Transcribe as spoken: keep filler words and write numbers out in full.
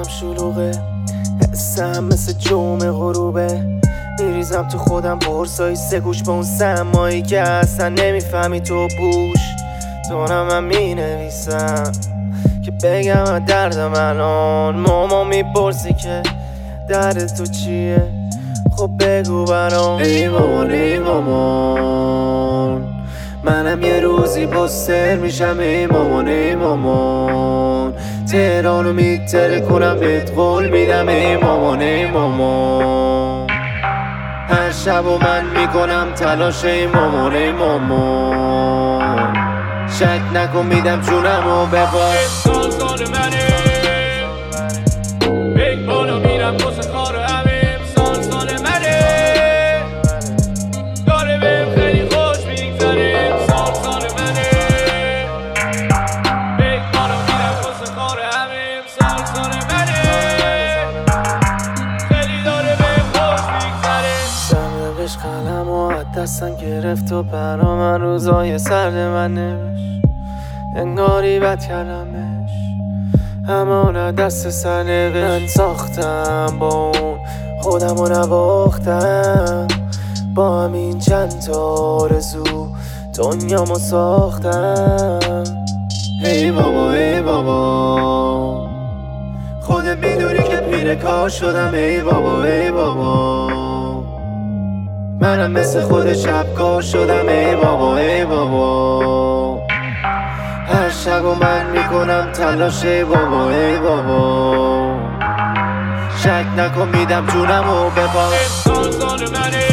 شلوغه، حسم مثل جوم غروبه. میریزم تو خودم برسایی سه گوش با اون سمایی که اصلا نمیفهمی تو بوش. دارم من مینویسم که بگم از دردم الان. ماما میپرسی که درد تو چیه، خب بگو برام. ای مامان ای مامان، منم یه روزی پستر میشم. ای مامان ای مامان، تهرانو میتره کنم بهت قول میدم. ای مامان ای مامان، هر شب و من میکنم تلاش. ای مامان ای مامان، شک نکن میدم جونمو ببار. سال سال منه بیگ بالا میرم واسه کار همه. سال سال منه داره بهم خیلی خوش میگذره. سال سال منه بیگ بالا میرم واسه کار همه. سال سال منه خیلی داره بهم خوش میگذره. سمیقش قلم و از دستم گرفت و برا من روزای سرد من نوشت. انگاری بد کردمش، اما دست سر من ساختم. با اون خودم رو نواختم، با همین چند تا آرزو دنیامو ساختم. ای بابا ای بابا، خودت میدونی که پیر کار شدم. ای بابا ای بابا، منم مثل خود شب کار شدم. ای بابا ای بابا، هر شب و من میکنم تلاش. ای بابا ای بابا، شک نکن میدم جونمو ببار. سال سال منه